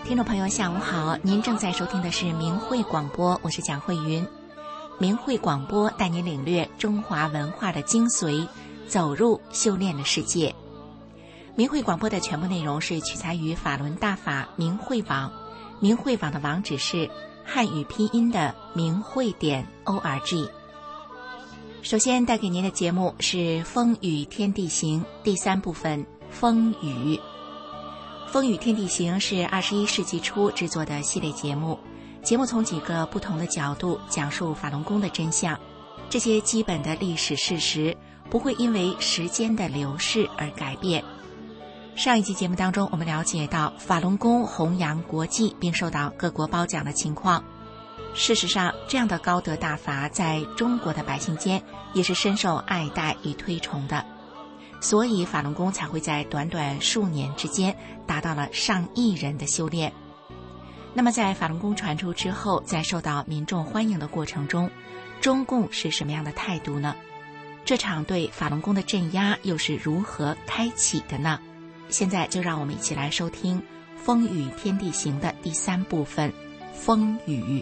听众朋友下午好，您正在收听的是明慧广播，我是蒋慧云。明慧广播带您领略中华文化的精髓，走入修炼的世界。明慧广播的全部内容是取材于法轮大法明慧网，明慧网的网址是汉语拼音的明慧.org。首先带给您的节目是风雨天地行第3部分，风雨。风雨天地行是21世纪初制作的系列节目，节目从几个不同的角度讲述法轮功的真相，这些基本的历史事实不会因为时间的流逝而改变。上一期节目当中，我们了解到法轮功弘扬国际并受到各国褒奖的情况。事实上，这样的高德大法在中国的百姓间也是深受爱戴与推崇的，所以法轮功才会在短短数年之间达到了上亿人的修炼。那么在法轮功传出之后，在受到民众欢迎的过程中，中共是什么样的态度呢？这场对法轮功的镇压又是如何开启的呢？现在就让我们一起来收听风雨天地行的第3部分，风雨。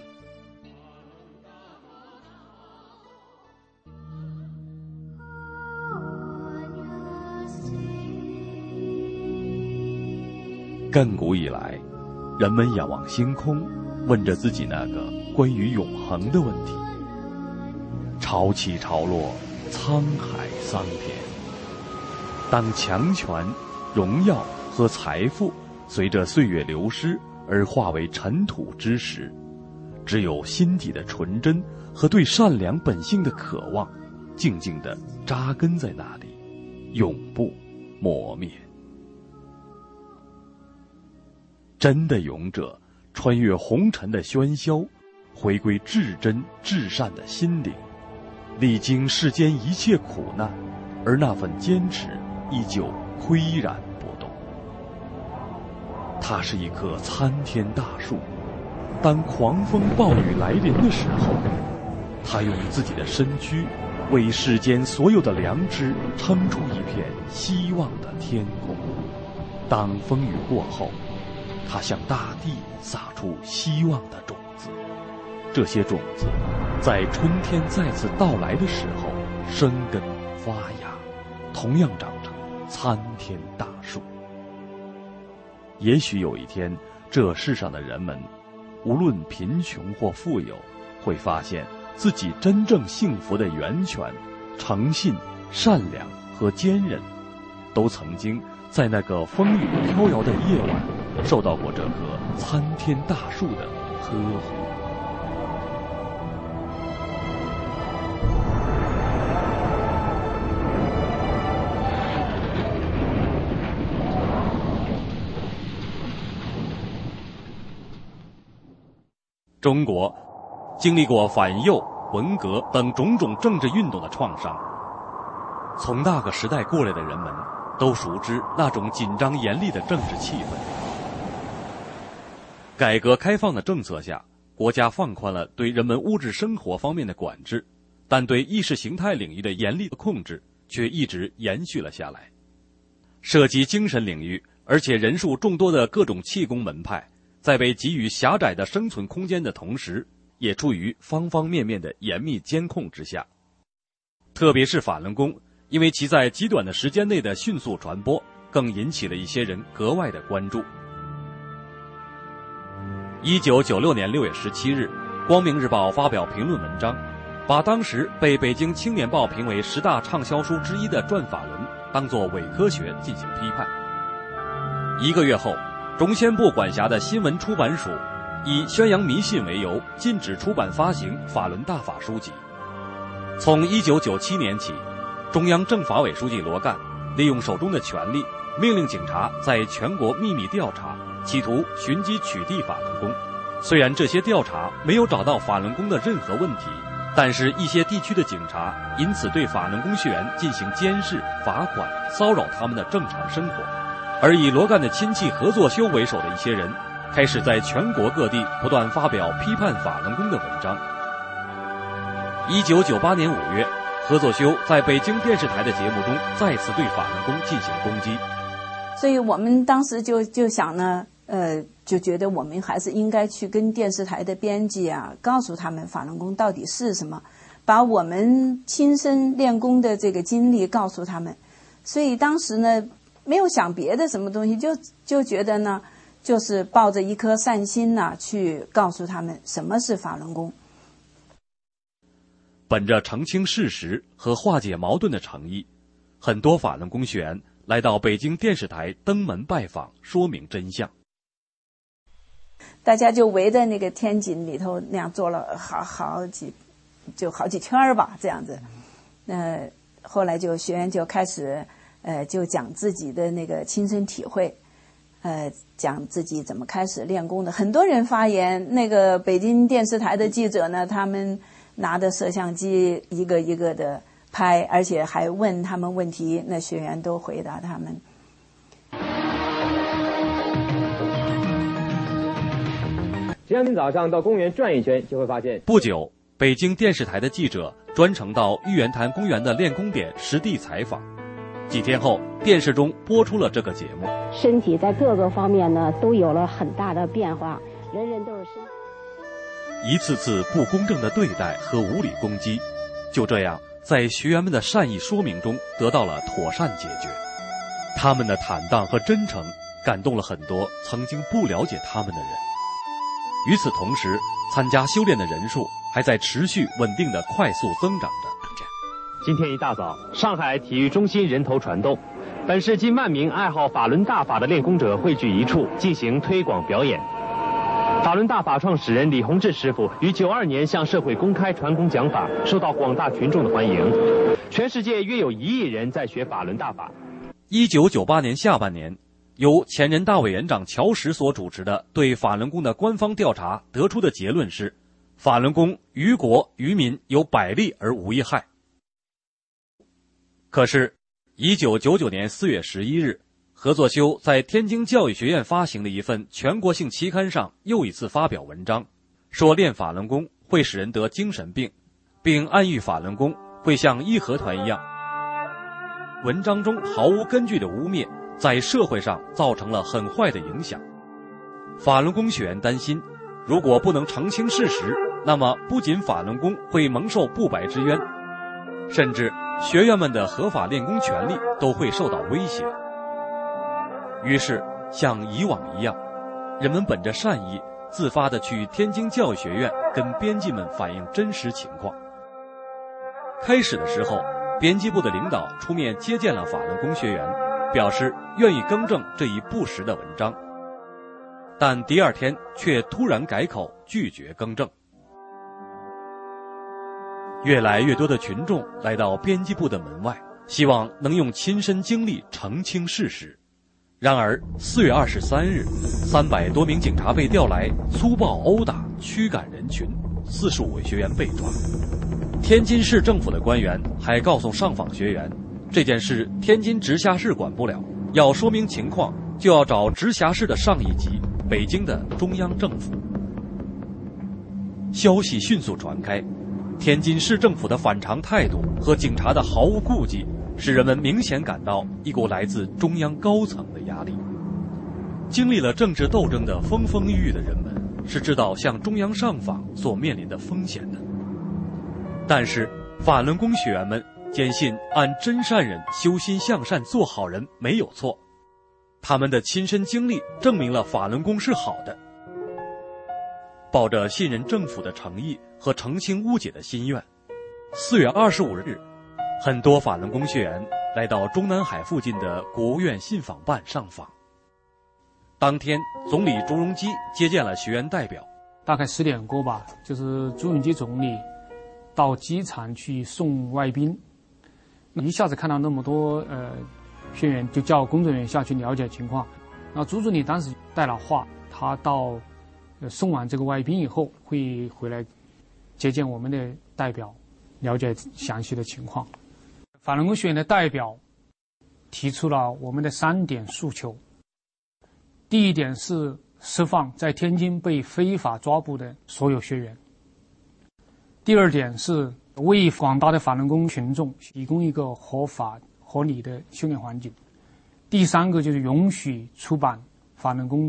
亘古以来，人们仰望星空，问着自己那个关于永恒的问题。潮起潮落，沧海桑田。当强权、荣耀和财富随着岁月流失而化为尘土之时，只有心底的纯真和对善良本性的渴望，静静地扎根在那里，永不磨灭。真的勇者穿越红尘的喧嚣，回归至真至善的心灵，历经世间一切苦难，而那份坚持依旧岿然不动。它是一棵参天大树，当狂风暴雨来临的时候，它用自己的身躯为世间所有的良知撑出一片希望的天空。当风雨过后，它向大地撒出希望的种子，这些种子在春天再次到来的时候生根发芽，同样长成参天大树。也许有一天，这世上的人们无论贫穷或富有，会发现自己真正幸福的源泉，诚信、善良和坚韧，都曾经在那个风雨飘摇的夜晚受到过这棵参天大树的呵护。中国经历过反右、文革等种种政治运动的创伤，从那个时代过来的人们都熟知那种紧张严厉的政治气氛。改革开放的政策下，国家放宽了对人们物质生活方面的管制，但对意识形态领域的严厉的控制却一直延续了下来。涉及精神领域而且人数众多的各种气功门派，在被给予狭窄的生存空间的同时，也处于方方面面的严密监控之下。特别是法轮功，因为其在极短的时间内的迅速传播，更引起了一些人格外的关注。1996年6月17日，光明日报发表评论文章，把当时被北京青年报评为10大畅销书之一的《转法轮》当作伪科学进行批判。1个月后，中宣部管辖的新闻出版署以宣扬迷信为由，禁止出版发行法轮大法书籍。从1997年起，中央政法委书记罗干利用手中的权力，命令警察在全国秘密调查，企图寻机取缔法轮功。虽然这些调查没有找到法轮功的任何问题，但是一些地区的警察因此对法轮功学员进行监视、罚款、骚扰他们的正常生活。而以罗干的亲戚何作修为首的一些人，开始在全国各地不断发表批判法轮功的文章。1998年5月，何作修在北京电视台的节目中再次对法轮功进行攻击。 所以我们当时就想呢， 就觉得我们还是应该去跟电视台的编辑啊，告诉他们法轮功到底是什么，把我们亲身练功的这个经历告诉他们。所以当时呢，没有想别的什么东西，就觉得呢，就是抱着一颗善心呐，去告诉他们什么是法轮功。 本着澄清事实和化解矛盾的诚意，很多法轮功学员来到北京电视台登门拜访，说明真相。 大家就围着那个天井里头那样坐了好几圈吧，这样子。后来就学员就开始就讲自己的那个亲身体会，讲自己怎么开始练功的。很多人发言，那个北京电视台的记者呢，他们拿着摄像机一个一个的拍，而且还问他们问题，那学员都回答他们。 只要您早上到公园转一圈，就会发现。 不久，北京电视台的记者专程到玉渊潭公园的练功点实地采访。几天后，电视中播出了这个节目。 身体在各个方面呢都有了很大的变化，人人都是一次次不公正的对待和无理攻击，就这样在学员们的善意说明中得到了妥善解决。他们的坦荡和真诚感动了很多曾经不了解他们的人。与此同时，参加修炼的人数还在持续稳定的快速增长着。 今天一大早，上海体育中心人头攒动，本市近万名爱好法轮大法的练功者汇聚一处进行推广表演。法轮大法创始人李洪志师傅于92年向社会公开传功讲法，受到广大群众的欢迎。全世界约有1亿人在学法轮大法。 1998年下半年，由前人大委员长乔石所主持的对法轮功的官方调查得出的结论是，法轮功于国于民有百利而无一害。可是1999年4月11日，何作修在天津教育学院发行的一份全国性期刊上又一次发表文章，说练法轮功会使人得精神病，并暗喻法轮功会像义和团一样。文章中毫无根据的污蔑在社会上造成了很坏的影响。法轮功学员担心，如果不能澄清事实，那么不仅法轮功会蒙受不白之冤，甚至学员们的合法练功权利都会受到威胁。于是像以往一样，人们本着善意自发地去天津教育学院跟编辑们反映真实情况。开始的时候，编辑部的领导出面接见了法轮功学员，表示愿意更正这一不实的文章，但第二天却突然改口拒绝更正。越来越多的群众来到编辑部的门外，希望能用亲身经历澄清事实。然而4月23日，300多名警察被调来，粗暴殴打、驱赶人群，45位学员被抓。天津市政府的官员还告诉上访学员，这件事天津直辖市管不了，要说明情况就要找直辖市的上一级，北京的中央政府。消息迅速传开，天津市政府的反常态度和警察的毫无顾忌，使人们明显感到一股来自中央高层的压力。经历了政治斗争的风风雨雨的人们是知道向中央上访所面临的风险的。但是法轮功学员们坚信按真善忍修心向善做好人没有错，他们的亲身经历证明了法轮功是好的。抱着信任政府的诚意和澄清误解的心愿，4月25日，很多法轮功学员来到中南海附近的国务院信访办上访。当天，总理朱镕基接见了学员代表。 大概10点过吧，就是朱镕基总理到机场去送外宾，一下子看到那么多学员，就叫工作人员下去了解情况。那朱总理当时带了话，他到送完这个外宾以后，会回来接见我们的代表，了解详细的情况。法轮功学员的代表提出了我们的3点诉求。第一点是释放在天津被非法抓捕的所有学员。第二点是为广大的法轮功群众提供一个合法合理的修炼环境。第三个就是允许出版法轮功的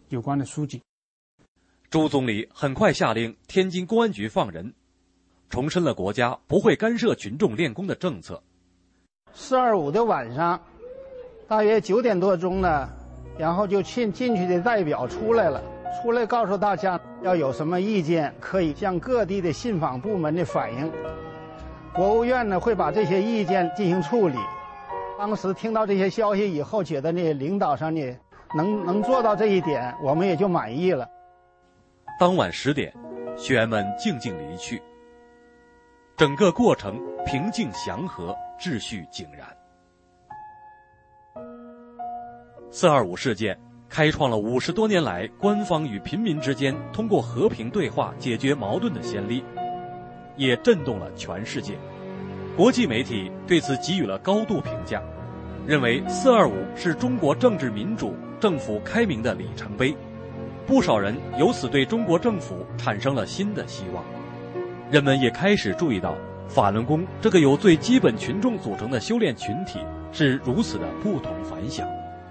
有关的书籍。 朱总理很快下令天津公安局放人，重申了国家不会干涉群众练功的政策。 4·25的晚上，大约9点多钟呢，然后就进去的代表出来了，出来告诉大家要有什么意见可以向各地的信访部门的反映，国务院呢会把这些意见进行处理。当时听到这些消息以后，觉得呢领导上呢能做到这一点，我们也就满意了。 当晚10点，学员们静静离去，整个过程平静祥和，秩序井然。4·25事件开创了50多年来官方与平民之间通过和平对话解决矛盾的先例，也震动了全世界。国际媒体对此给予了高度评价，认为4·25是中国政治民主、政府开明的里程碑。不少人由此对中国政府产生了新的希望。人们也开始注意到，法轮功这个由最基本群众组成的修炼群体是如此的不同凡响。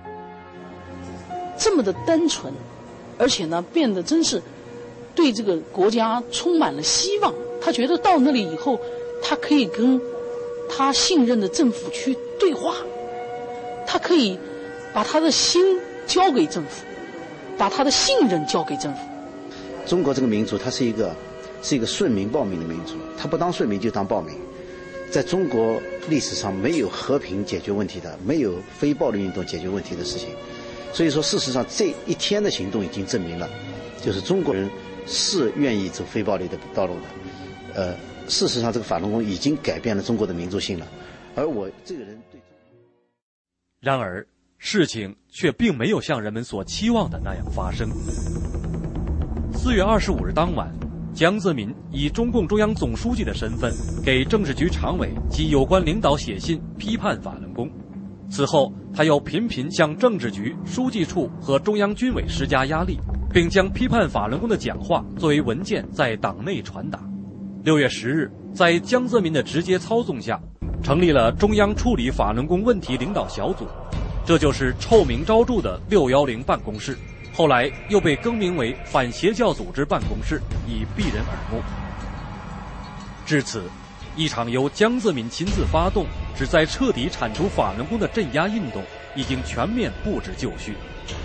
这么的单纯，而且呢，变得真是对这个国家充满了希望。他觉得到那里以后，他可以跟他信任的政府去对话，他可以把他的心交给政府，把他的信任交给政府。 中国这个民族，它是一个顺民暴民的民族，他不当顺民就当暴民。在中国历史上没有和平解决问题的，没有非暴力运动解决问题的事情。所以说，事实上这一天的行动已经证明了，就是中国人是愿意走非暴力的道路的。事实上，这个法轮功已经改变了中国的民族性了。而我这个人对， 然而事情却并没有像人们所期望的那样发生。4月25日当晚，江泽民以中共中央总书记的身份给政治局常委及有关领导写信批判法轮功。此后，他又频频向政治局、书记处和中央军委施加压力，并将批判法轮功的讲话作为文件在党内传达。6月10日，在江泽民的直接操纵下，成立了中央处理法轮功问题领导小组，这就是臭名昭著的610办公室，后来又被更名为反邪教组织办公室，以避人耳目。至此，一场由江泽民亲自发动，旨在彻底铲除法轮功的镇压运动已经全面布置就绪。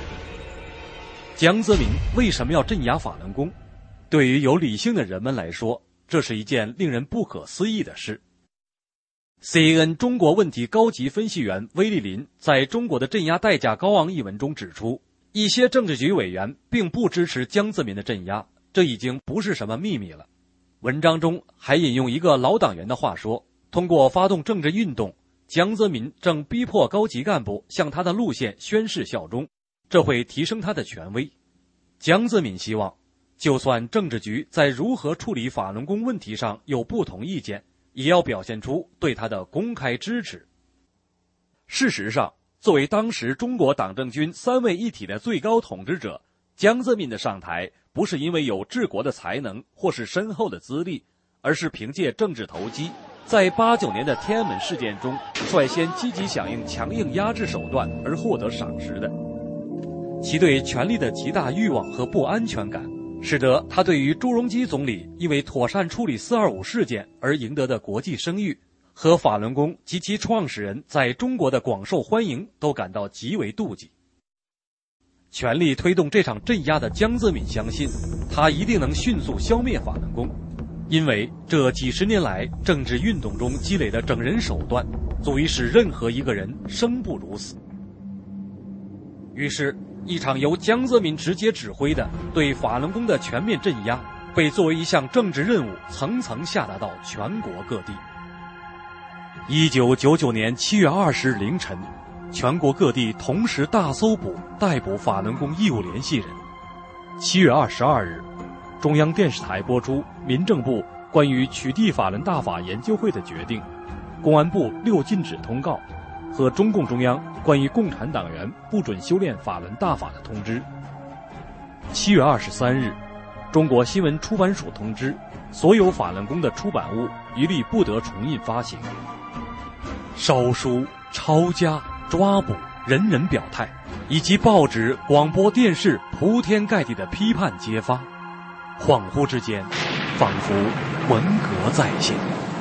江泽民为什么要镇压法轮功？对于有理性的人们来说，这是一件令人不可思议的事。CNN 中国问题高级分析员威利林在中国的镇压代价高昂一文中指出，一些政治局委员并不支持江泽民的镇压，这已经不是什么秘密了。文章中还引用一个老党员的话说，通过发动政治运动，江泽民正逼迫高级干部向他的路线宣誓效忠，这会提升他的权威。江泽民希望，就算政治局在如何处理法轮功问题上有不同意见，也要表现出对他的公开支持。事实上，作为当时中国党政军三位一体的最高统治者，江泽民的上台不是因为有治国的才能或是深厚的资历，而是凭借政治投机，在89年的天安门事件中率先积极响应强硬压制手段而获得赏识的。其对权力的极大欲望和不安全感，使得他对于朱镕基总理因为妥善处理4·25事件而赢得的国际声誉，和法轮功及其创始人在中国的广受欢迎都感到极为妒忌。全力推动这场镇压的江泽民相信，他一定能迅速消灭法轮功，因为这几十年来政治运动中积累的整人手段，足以使任何一个人生不如死。于是，一场由江泽民直接指挥的对法轮功的全面镇压，被作为一项政治任务层层下达到全国各地。1999年7月20日凌晨，全国各地同时大搜捕、逮捕法轮功义务联系人。7月22日，中央电视台播出民政部关于取缔法轮大法研究会的决定，公安部6禁止通告和中共中央关于共产党员不准修炼法轮大法的通知。7月23日，中国新闻出版署通知，所有法轮功的出版物一律不得重印发行。烧书、抄家、抓捕、 人人表态，以及报纸、广播电视铺天盖地的批判揭发，恍惚之间，仿佛文革再现。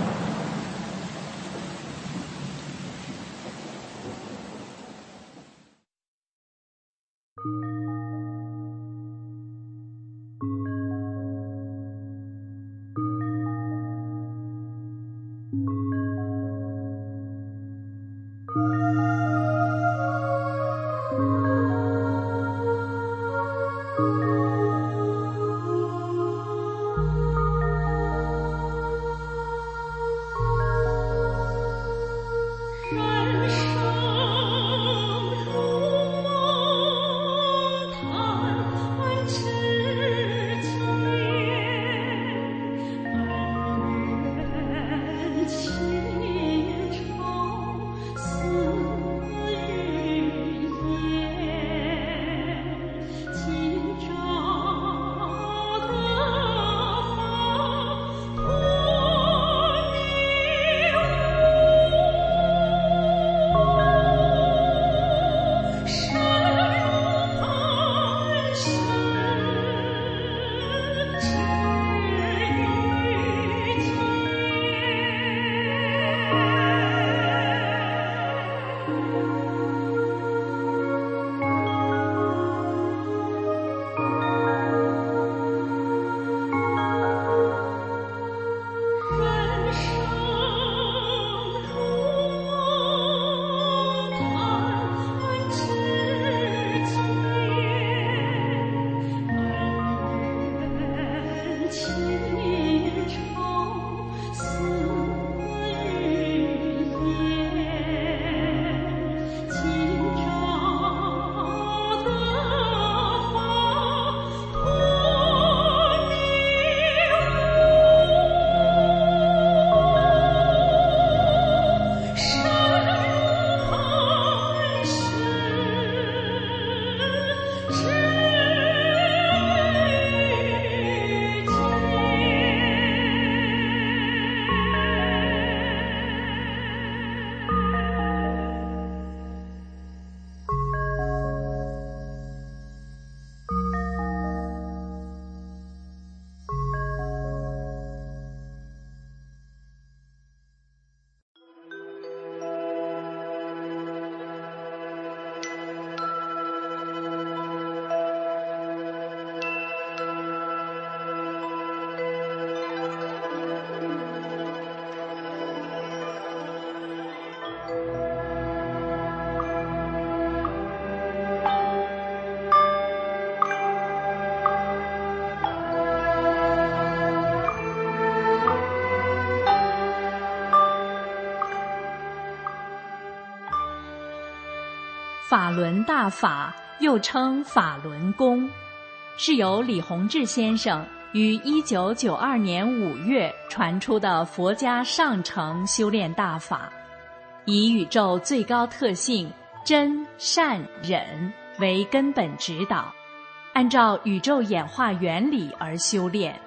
法轮大法又称法轮功，是由李洪志先生于1992年5月传出的佛家上乘修炼大法，以宇宙最高特性真善忍为根本指导，按照宇宙演化原理而修炼。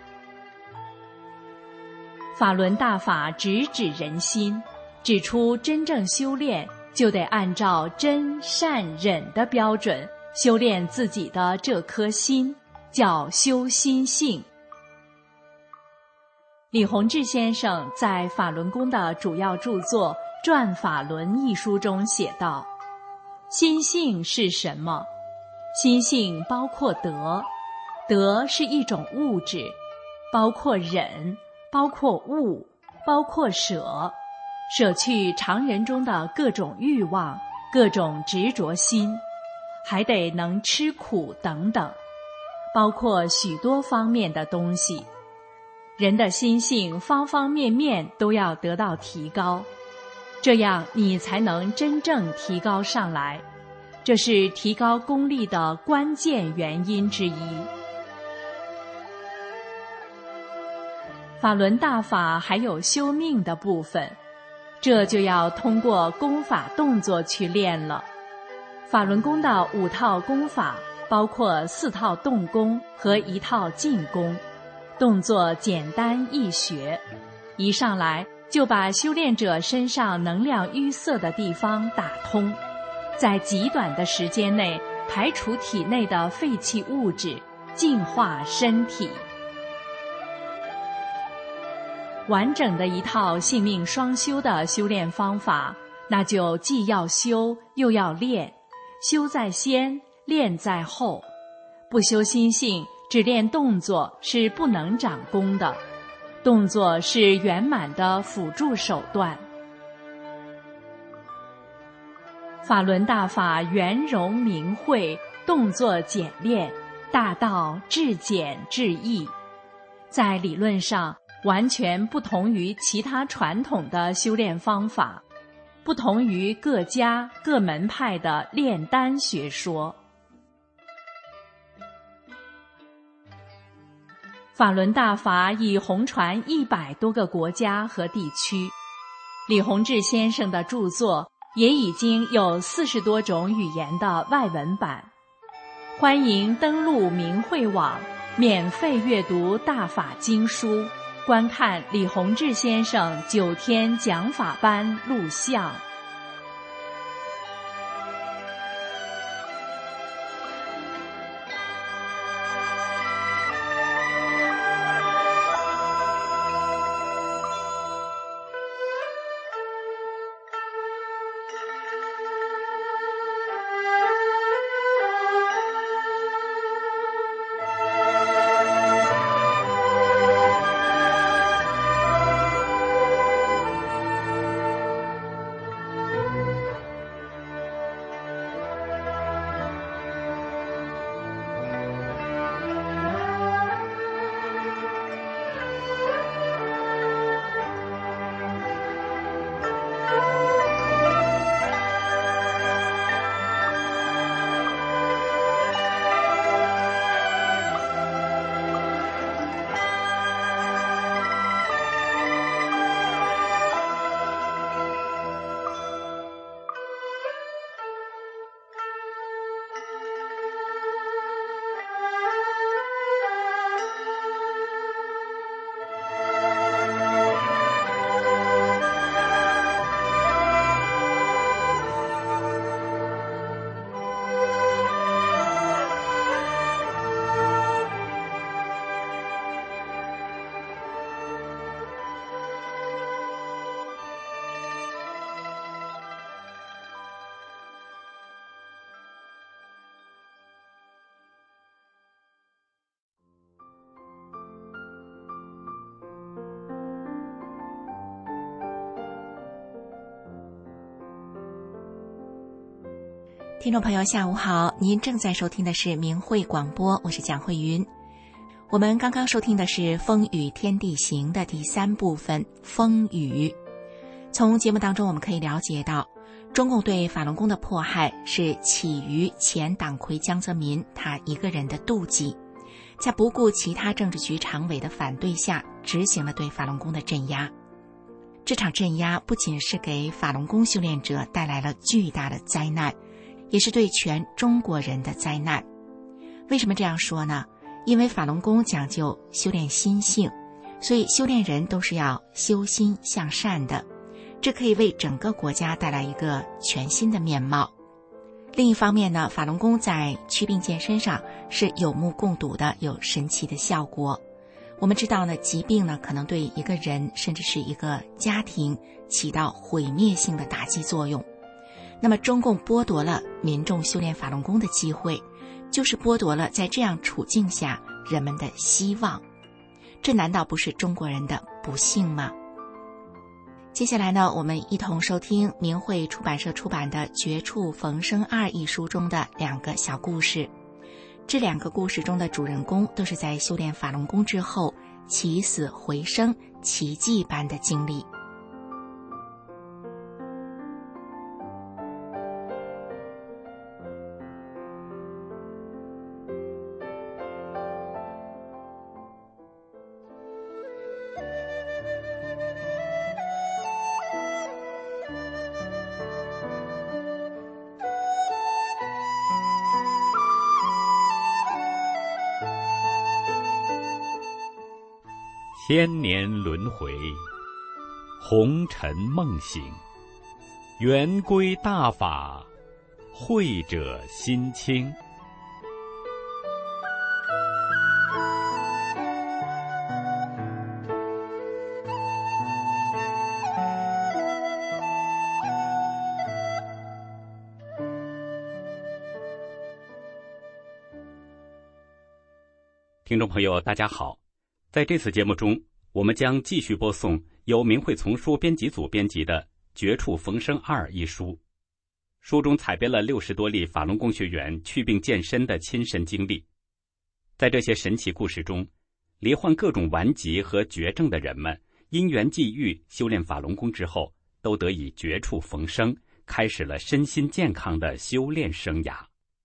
法轮大法直指人心，指出真正修炼就得按照真善忍的标准修炼自己的这颗心，叫修心性。李洪志先生在法轮功的主要著作《转法轮》一书中写道：心性是什么？心性包括德，德是一种物质，包括忍，包括悟，包括舍，舍去常人中的各种欲望、各种执着心，还得能吃苦等等，包括许多方面的东西。人的心性方方面面都要得到提高，这样你才能真正提高上来，这是提高功力的关键原因之一。法轮大法还有修命的部分，这就要通过功法动作去练了。法轮功的5套功法包括4套动功和1套静功，动作简单易学，一上来就把修炼者身上能量淤塞的地方打通， 在极短的时间内排除体内的废弃物质，净化身体。完整的一套性命双修的修炼方法，那就既要修又要练，修在先，练在后。不修心性，只练动作是不能长功的，动作是圆满的辅助手段。法轮大法圆融明慧，动作简练，大道至简至易，在理论上完全不同于其他传统的修炼方法，不同于各家各门派的炼丹学说。法轮大法已红传100多个国家和地区，李洪志先生的著作也已经有40多种语言的外文版。欢迎登录明慧网，免费阅读大法经书，观看李洪志先生9天讲法班录像。 听众朋友下午好，您正在收听的是明慧广播，我是蒋慧云。我们刚刚收听的是《风雨天地行》的第3部分风雨。从节目当中我们可以了解到，中共对法轮功的迫害是起于前党魁江泽民他一个人的妒忌，在不顾其他政治局常委的反对下执行了对法轮功的镇压。这场镇压不仅是给法轮功修炼者带来了巨大的灾难，也是对全中国人的灾难。为什么这样说呢？因为法轮功讲究修炼心性，所以修炼人都是要修心向善的，这可以为整个国家带来一个全新的面貌。另一方面呢，法轮功在祛病健身上是有目共睹的，有神奇的效果。我们知道呢，疾病呢可能对一个人甚至是一个家庭起到毁灭性的打击作用。那么中共剥夺了民众修炼法轮功的机会，就是剥夺了在这样处境下人们的希望。这难道不是中国人的不幸吗？接下来呢，我们一同收听明慧出版社出版的《绝处逢生2》一书中的2个小故事。这2个故事中的主人公都是在修炼法轮功之后起死回生奇迹般的经历。 千年轮回，红尘梦醒，圆归大法， 慧者心清。听众朋友，大家好，在这次节目中，我们将继续播送由明慧丛书编辑组编辑的《绝处逢生2》一书。书中采编了60多例法轮功学员祛病健身的亲身经历。在这些神奇故事中，罹患各种顽疾和绝症的人们，因缘际遇修炼法轮功之后，都得以绝处逢生，开始了身心健康的修炼生涯。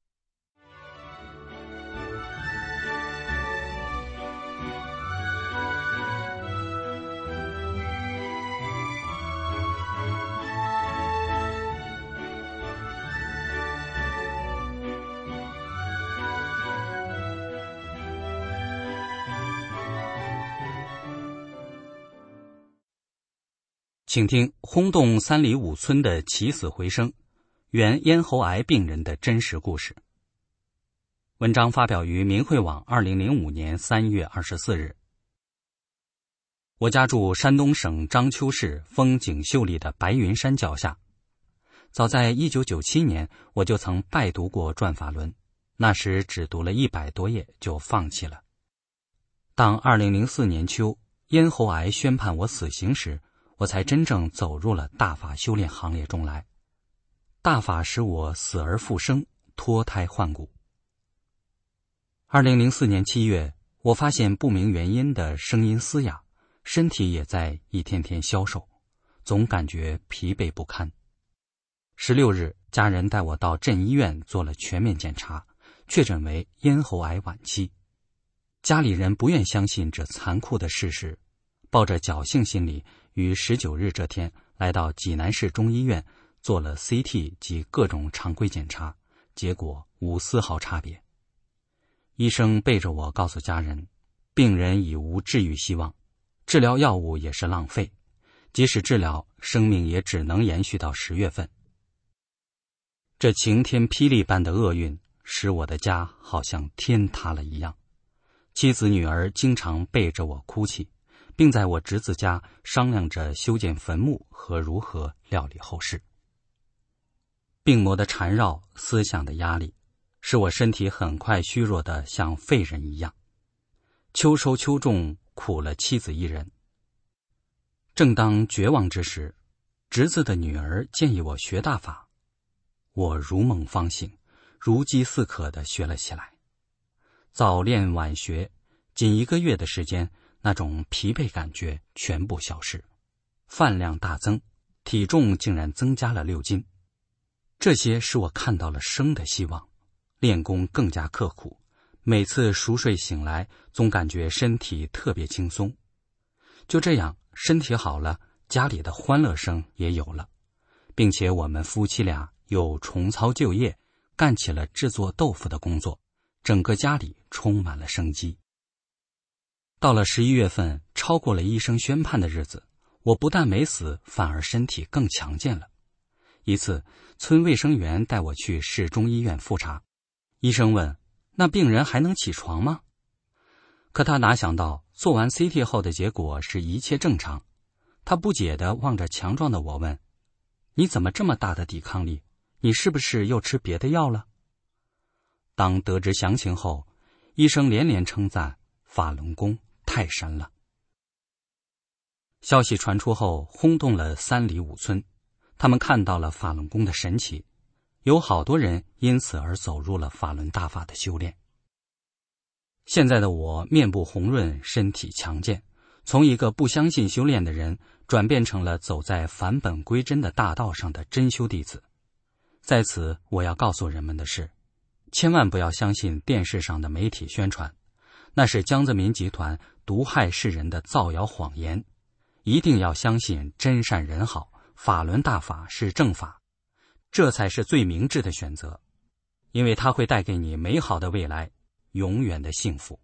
请听轰动3里5村的起死回生，原咽喉癌病人的真实故事。文章发表于明慧网2005年3月24日。我家住山东省章丘市风景秀丽的白云山脚下。早在1997年，我就曾拜读过《转法轮》，那时只读了100多页就放弃了。当2004年秋，咽喉癌宣判我死刑时，我才真正走入了大法修炼行列中来。大法使我死而复生，脱胎换骨。2004年7月，我发现不明原因的声音嘶哑，身体也在一天天消瘦，总感觉疲惫不堪。16日，家人带我到镇医院做了全面检查，确诊为咽喉癌晚期。家里人不愿相信这残酷的事实，抱着侥幸心理，于19日这天来到济南市中医院做了 CT 及各种常规检查，结果无丝毫差别。医生背着我告诉家人，病人已无治愈希望，治疗药物也是浪费，即使治疗，生命也只能延续到10月份。这晴天霹雳般的厄运使我的家好像天塌了一样，妻子女儿经常背着我哭泣，并在我侄子家商量着修建坟墓和如何料理后事。病魔的缠绕，思想的压力，使我身体很快虚弱得像废人一样。秋收秋种，苦了妻子一人。正当绝望之时，侄子的女儿建议我学大法，我如梦方醒，如饥似渴地学了起来。早练晚学，仅1个月的时间，那种疲惫感觉全部消失，饭量大增，体重竟然增加了6斤。这些使我看到了生的希望，练功更加刻苦，每次熟睡醒来，总感觉身体特别轻松。就这样，身体好了，家里的欢乐声也有了，并且我们夫妻俩又重操旧业，干起了制作豆腐的工作，整个家里充满了生机。到了11月份，超过了医生宣判的日子，我不但没死，反而身体更强健了。一次，村卫生员带我去市中医院复查，医生问：“那病人还能起床吗？”可他哪想到，做完 CT 后的结果是一切正常。他不解地望着强壮的我问：“你怎么这么大的抵抗力？你是不是又吃别的药了？”当得知详情后，医生连连称赞法轮功太神了。消息传出后，轰动了3里5村，他们看到了法轮功的神奇，有好多人因此而走入了法轮大法的修炼。现在的我面部红润，身体强健，从一个不相信修炼的人，转变成了走在返本归真的大道上的真修弟子。在此，我要告诉人们的是，千万不要相信电视上的媒体宣传，那是江泽民集团毒害世人的造谣谎言。一定要相信真善人好，法轮大法是正法，这才是最明智的选择，因为它会带给你美好的未来，永远的幸福。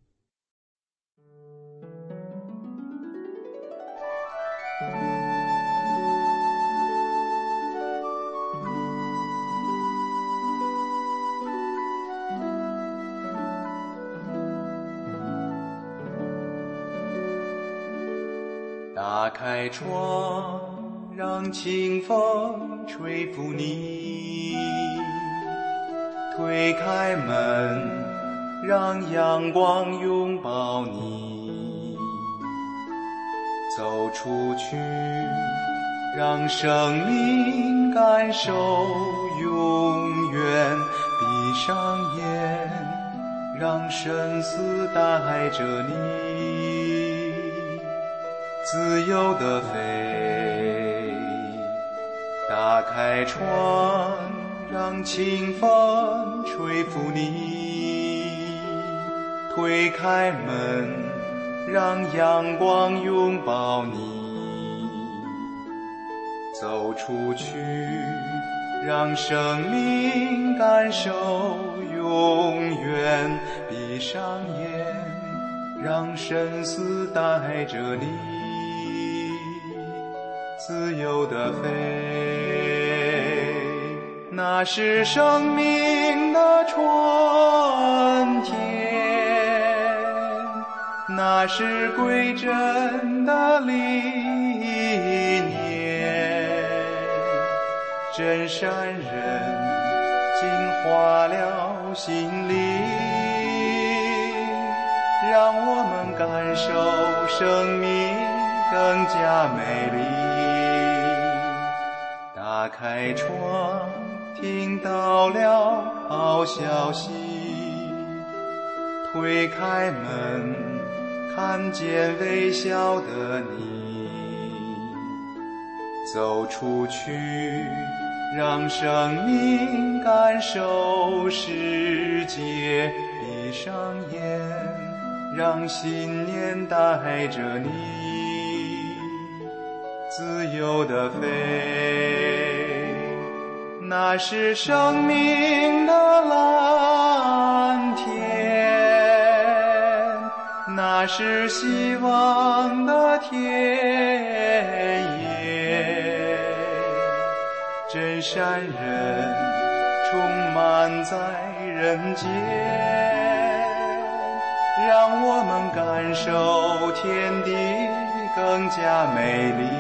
打开窗，让清风吹拂你，推开门，让阳光拥抱你，走出去，让生命感受永远，闭上眼，让生死带着你自由地飞。打开窗，让清风吹拂你，推开门，让阳光拥抱你，走出去，让生命感受永远，闭上眼，让生死带着你自由地飞。那是生命的春天，那是归真的理念，真善人净化了心灵，让我们感受生命更加美丽。打开窗，听到了好消息，推开门，看见微笑的你，走出去，让生命感受世界，闭上眼，让信念带着你自由地飞。那是生命的蓝天，那是希望的田野，真善人充满在人间，让我们感受天地更加美丽，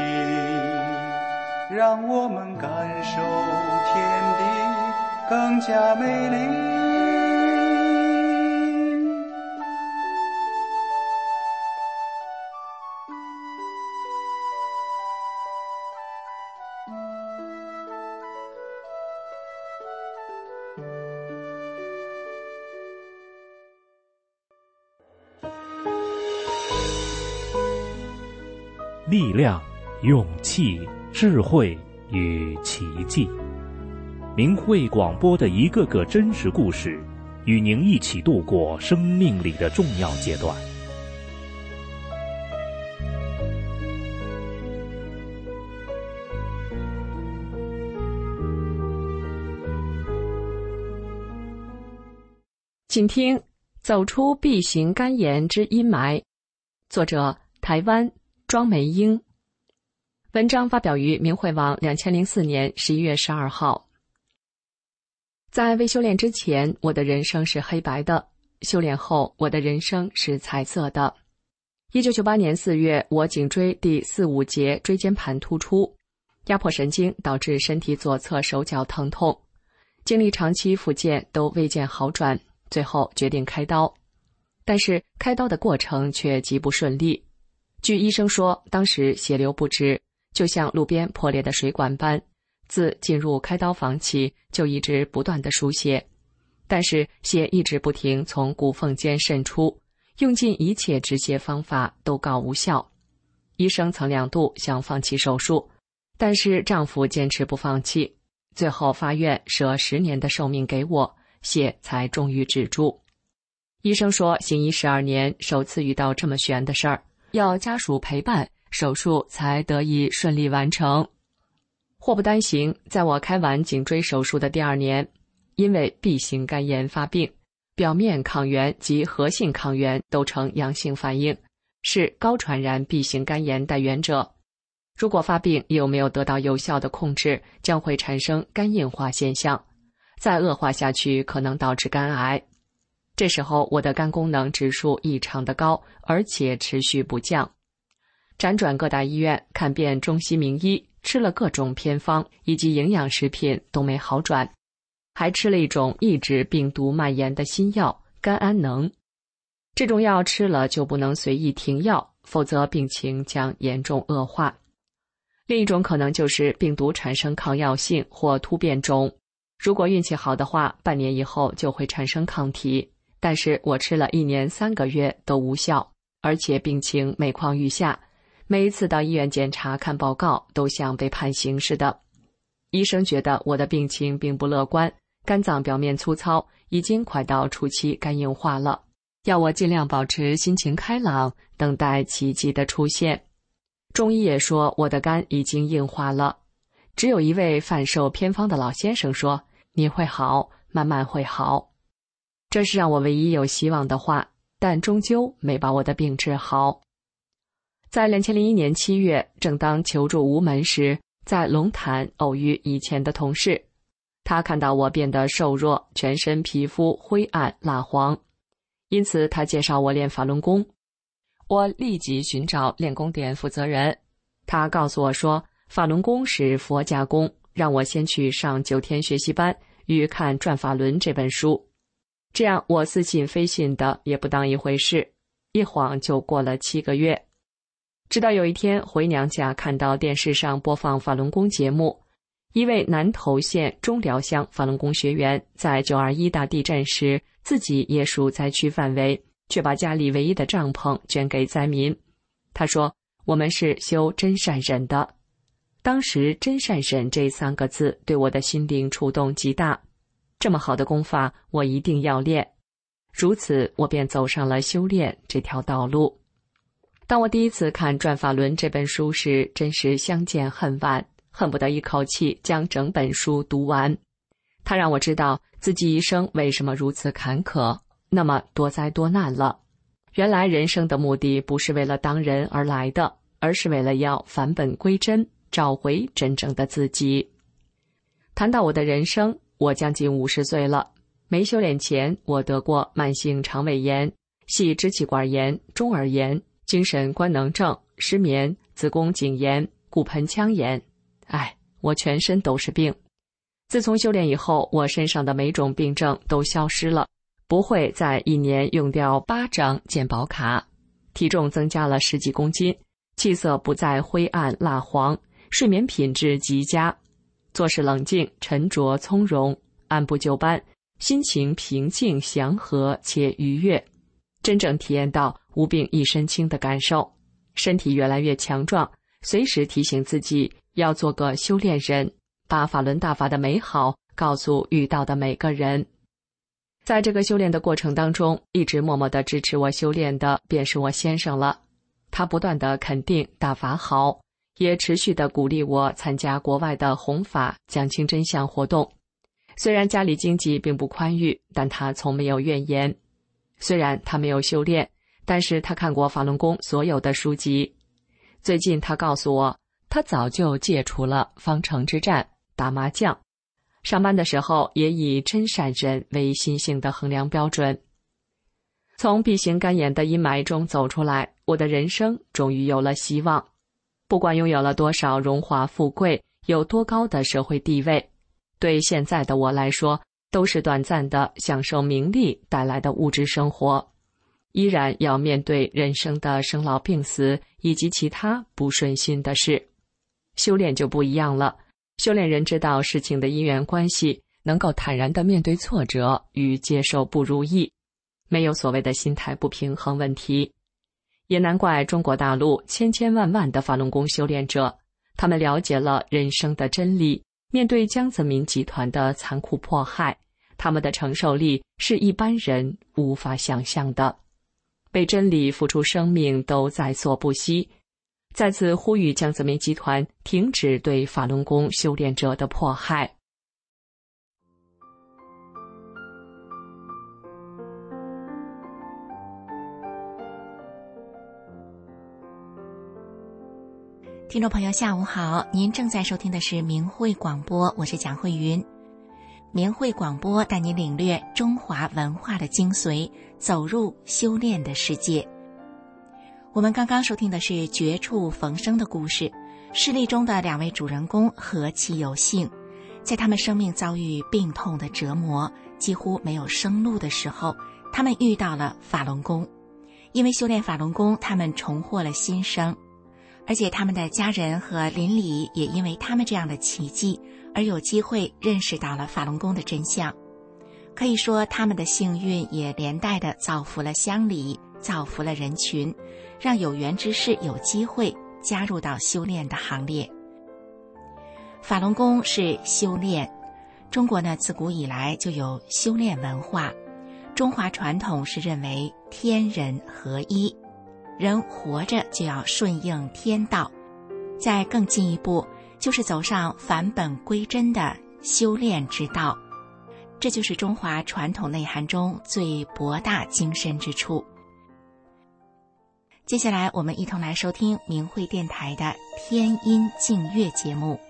让我们感受天地更加美丽。 力量、勇气、智慧与奇迹。明慧广播的一个个真实故事，与您一起度过生命里的重要阶段。 请听《走出 B 型肝炎之阴霾》，作者台湾庄梅英。文章发表于明慧网2004年11月12号。在未修炼之前，我的人生是黑白的；修炼后，我的人生是彩色的。1998年4月，我颈椎第4、5节椎间盘突出，压迫神经导致身体左侧手脚疼痛，经历长期复健都未见好转，最后决定开刀。但是开刀的过程却极不顺利。据医生说，当时血流不止，就像路边破裂的水管般，自进入开刀房起就一直不断的输血，但是血一直不停从骨缝间渗出，用尽一切止血方法都告无效。医生曾2度想放弃手术，但是丈夫坚持不放弃，最后发愿舍10年的寿命给我，血才终于止住。医生说，行医12年，首次遇到这么悬的事儿，要家属陪伴，手术才得以顺利完成。祸不单行，在我开完颈椎手术的第2年，因为 B 型肝炎发病，表面抗原及核性抗原都呈阳性反应，是高传染 B 型肝炎带原者。如果发病又没有得到有效的控制，将会产生肝硬化现象，再恶化下去可能导致肝癌。这时候我的肝功能指数异常的高，而且持续不降。 辗转各大医院，看遍中西名医，吃了各种偏方以及营养食品都没好转，还吃了一种抑制病毒蔓延的新药甘安能。这种药吃了就不能随意停药，否则病情将严重恶化。另一种可能就是病毒产生抗药性或突变种，如果运气好的话，半年以后就会产生抗体。但是我吃了1年3个月都无效，而且病情每况愈下，每一次到医院检查看报告都像被判刑似的。医生觉得我的病情并不乐观，肝脏表面粗糙，已经快到初期肝硬化了，要我尽量保持心情开朗，等待奇迹的出现。中医也说我的肝已经硬化了，只有一位贩售偏方的老先生说，你会好，慢慢会好。这是让我唯一有希望的话，但终究没把我的病治好。在2001年7月，正当求助无门时，在龙潭偶遇以前的同事，他看到我变得瘦弱，全身皮肤灰暗蜡黄，因此他介绍我练法轮功。我立即寻找练功点负责人，他告诉我说，法轮功是佛家功，让我先去上9天学习班与看《转法轮》这本书。这样我似信非信的也不当一回事，一晃就过了7个月。直到有一天回娘家，看到电视上播放法轮功节目，一位南投县中寮乡法轮功学员在921大地震时，自己也属灾区范围，却把家里唯一的帐篷捐给灾民。他说，我们是修真善忍的。当时真善忍这3个字对我的心灵触动极大，这么好的功法我一定要练。如此我便走上了修炼这条道路。当我第一次看《转法轮》这本书时，真是相见恨晚，恨不得一口气将整本书读完。它让我知道自己一生为什么如此坎坷，那么多灾多难了。原来人生的目的不是为了当人而来的，而是为了要返本归真，找回真正的自己。谈到我的人生，我将近50岁了。没修炼前，我得过慢性肠胃炎、系支气管炎、中耳炎、精神官能症、失眠、子宫颈炎、骨盆腔炎。我全身都是病。自从修炼以后，我身上的每种病症都消失了，不会在1年用掉8张健保卡，体重增加了10几公斤，气色不再灰暗蜡黄，睡眠品质极佳，做事冷静沉着从容，按部就班，心情平静祥和且愉悦，真正体验到无病一身轻的感受，身体越来越强壮，随时提醒自己要做个修炼人，把法轮大法的美好告诉遇到的每个人。在这个修炼的过程当中，一直默默地支持我修炼的便是我先生了。他不断地肯定大法好，也持续地鼓励我参加国外的弘法讲清真相活动。虽然家里经济并不宽裕，但他从没有怨言。虽然他没有修炼，但是他看过法轮功所有的书籍。最近他告诉我，他早就戒除了方城之战、打麻将，上班的时候也以真善忍为心性的衡量标准。从 B 型肝炎的阴霾中走出来，我的人生终于有了希望。不管拥有了多少荣华富贵，有多高的社会地位，对现在的我来说，都是短暂的享受名利带来的物质生活，依然要面对人生的生老病死以及其他不顺心的事。修炼就不一样了，修炼人知道事情的因缘关系，能够坦然地面对挫折与接受不如意，没有所谓的心态不平衡问题。也难怪中国大陆千千万万的法轮功修炼者，他们了解了人生的真理，面对江泽民集团的残酷迫害，他们的承受力是一般人无法想象的，为真理付出生命都在所不惜。再次呼吁江泽民集团停止对法轮功修炼者的迫害。 听众朋友下午好，您正在收听的是明慧广播，我是蒋慧云。明慧广播带您领略中华文化的精髓，走入修炼的世界。 我们刚刚收听的是绝处逢生的故事，事例中的2位主人公何其有幸，在他们生命遭遇病痛的折磨，几乎没有生路的时候，他们遇到了法轮功。因为修炼法轮功，他们重获了新生，而且他们的家人和邻里也因为他们这样的奇迹而有机会认识到了法轮功的真相。可以说他们的幸运也连带的造福了乡里，造福了人群，让有缘之士有机会加入到修炼的行列。法轮功是修炼，中国呢自古以来就有修炼文化。中华传统是认为天人合一，人活着就要顺应天道，再更进一步就是走上返本归真的修炼之道，这就是中华传统内涵中最博大精深之处。接下来我们一同来收听明慧电台的天音净月节目。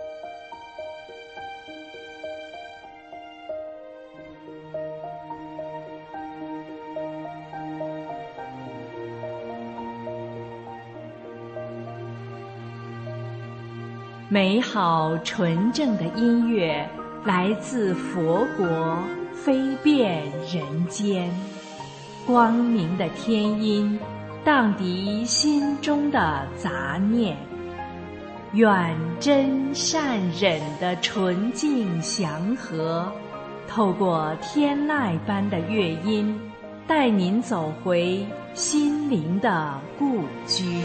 美好纯正的音乐来自佛国，飞遍人间。光明的天音荡涤心中的杂念，愿真善忍的纯净祥和，透过天籁般的乐音，带您走回心灵的故居。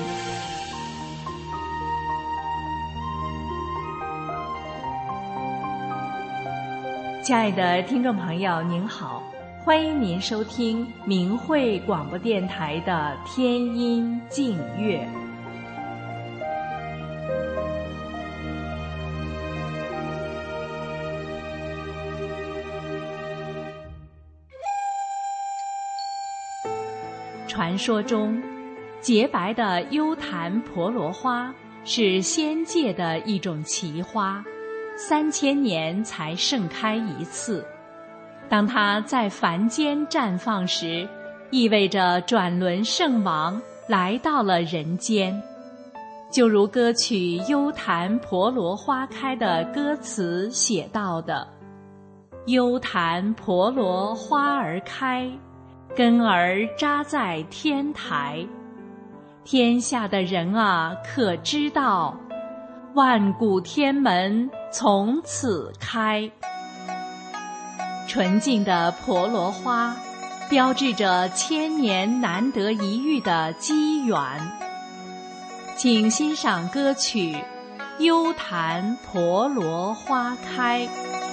亲爱的听众朋友您好，欢迎您收听明慧广播电台的天音净月。传说中，洁白的幽檀婆罗花是仙界的一种奇花，3000年才盛开一次。当它在凡间绽放时，意味着转轮圣王来到了人间。就如歌曲《幽檀婆罗花开》的歌词写到的：幽檀婆罗花儿开，根儿扎在天台。天下的人啊，可知道，万古天门从此开。纯净的婆罗花，标志着千年难得一遇的机缘。请欣赏歌曲《幽檀婆罗花开》。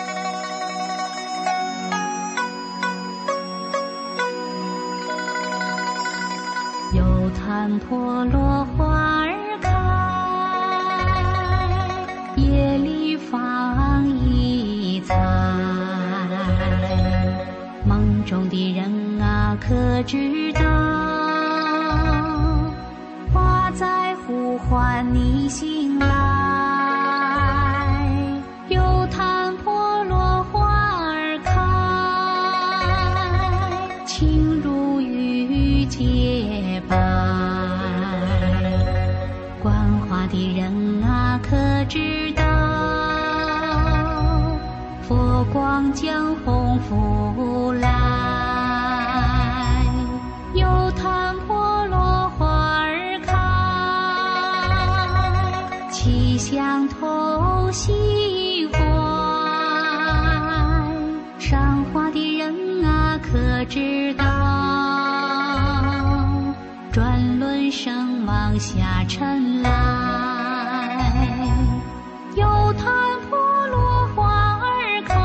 幽檀婆罗花儿开，夜里放一彩，梦中的人啊，可知道，花在呼唤你醒来。幽檀婆罗花儿开，情如玉洁白，观花的人啊，可知道，佛光将红拂来。幽檀婆罗花儿开，气香透心怀。赏花的人啊，可知道，转轮圣王下尘来。幽檀婆罗花儿开，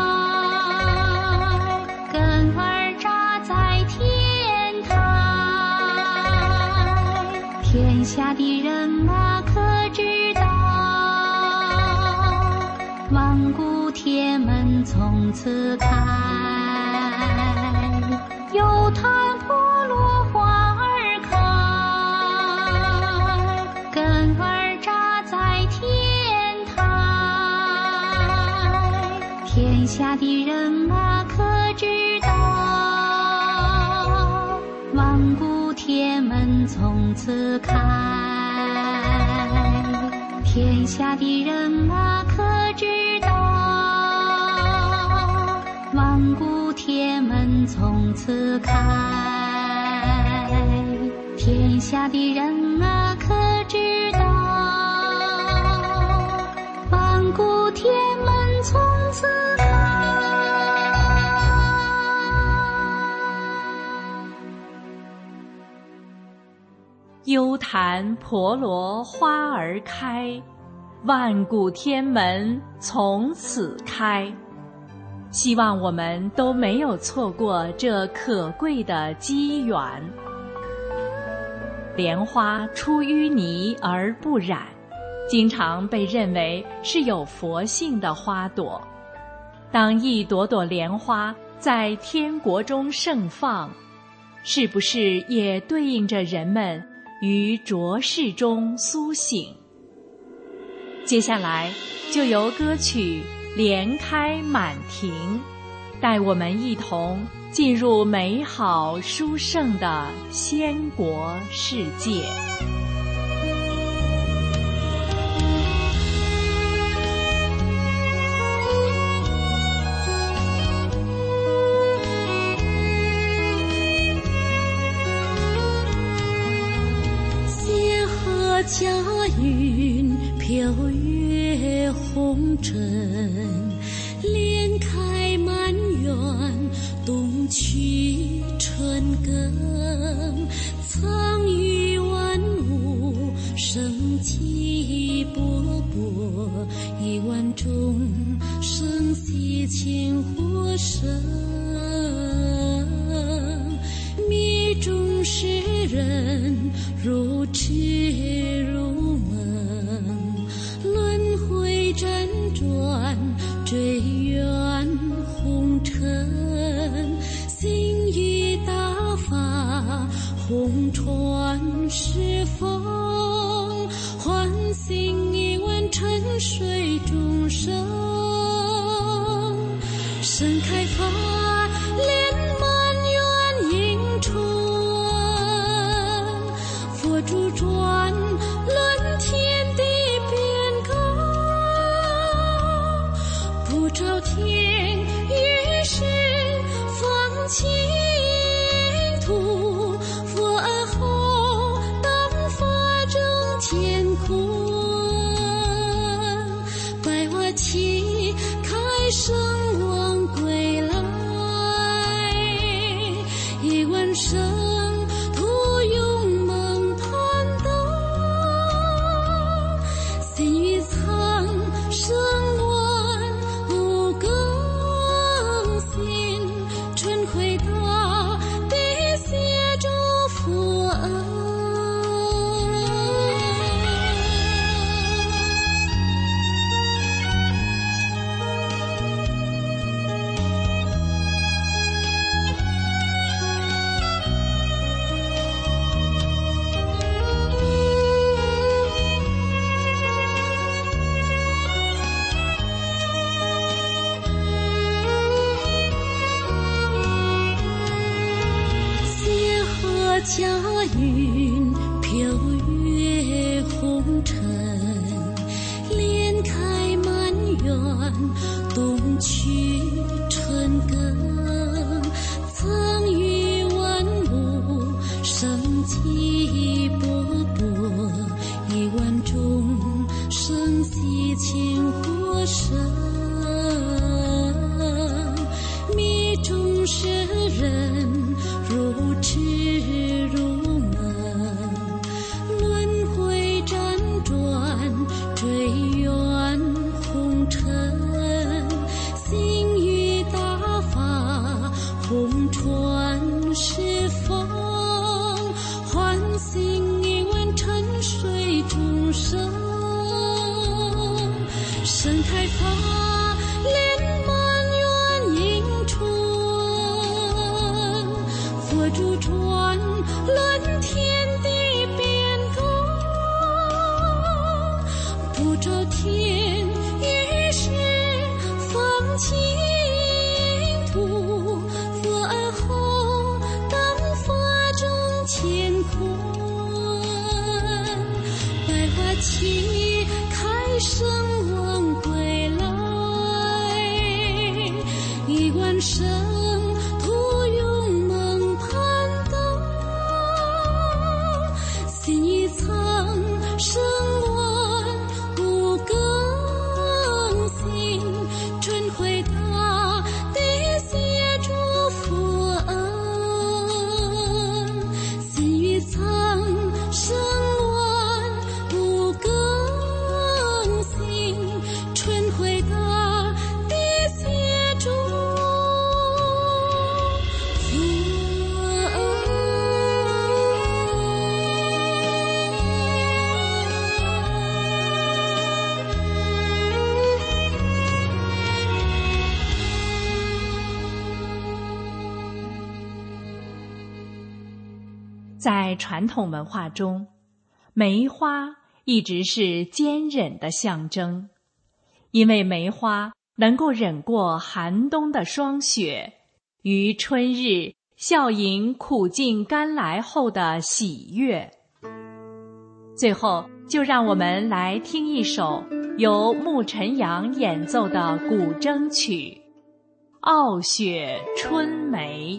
根儿扎在天台。天下的人啊，可知道，万古天门从此开。幽檀婆罗花儿开，根儿扎在天台。天下的人啊，可知道，万古古铁门从此开，天下的人啊可知道，万古铁门从此开，天下的人啊可知道，万古铁门从此开。 幽檀婆罗花儿开，万古天门从此开。希望我们都没有错过这可贵的机缘。莲花出淤泥而不染，经常被认为是有佛性的花朵。当一朵朵莲花在天国中盛放，是不是也对应着人们于浊世中苏醒？接下来就由歌曲《莲开满庭》带我们一同进入美好殊胜的仙国世界。 仙鹤驾云飘越红尘，莲开满园冬去春耕，藏于万物生机勃勃，亿万众生习情活生，迷中世人如痴如梦，轮回辗转追远红尘，心于大法红传是风，唤醒亿万沉睡众生，盛开法莲满园迎春，佛主转论天地变更，不照天于是放净土，佛而后当法正乾坤，百花齐开生王归来，亿万生徒勇猛攀登，心于苍生乱无更新，春回大地谢诸佛恩。仙鹤驾云飘越红尘，莲开满园冬去春耕，藏于万物生机勃勃，亿万众生习情活生，迷中世人如痴如梦，轮回辗转追远红尘，心于大法红传是风，唤醒亿万沉睡众生，盛开法莲满园迎春，佛主转论天地变更，不照天于是放净土，佛而后当法正乾起开声望归来，一贯生途永梦盼到，心一层声万物更新，春回大地谢诸佛恩，心一层声在传统文化中，梅花一直是坚忍的象征，因为梅花能够忍过寒冬的霜雪，于春日笑迎苦尽甘来后的喜悦。最后，就让我们来听一首由穆晨阳演奏的古筝曲《傲雪春梅》。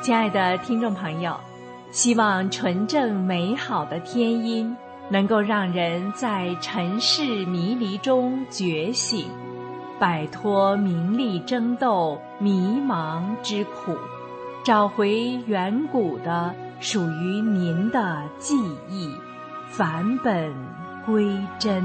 亲爱的听众朋友，希望纯正美好的天音能够让人在尘世迷离中觉醒，摆脱名利争斗、迷茫之苦，找回远古的属于您的记忆，返本归真。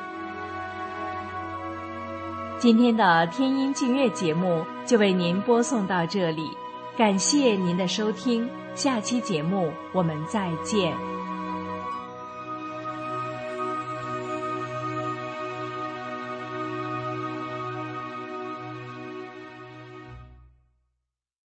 今天的天音净月节目就为您播送到这里，感谢您的收听，下期节目我们再见。